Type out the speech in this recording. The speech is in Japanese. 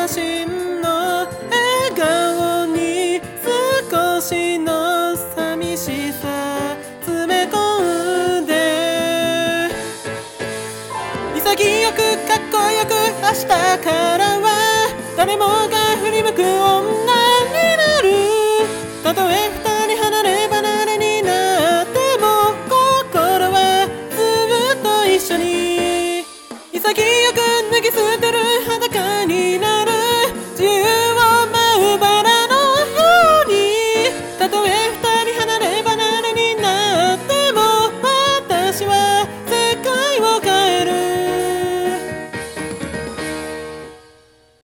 真の笑顔に少しの寂しさ詰め込んで、潔くかっこよく明日からは誰もが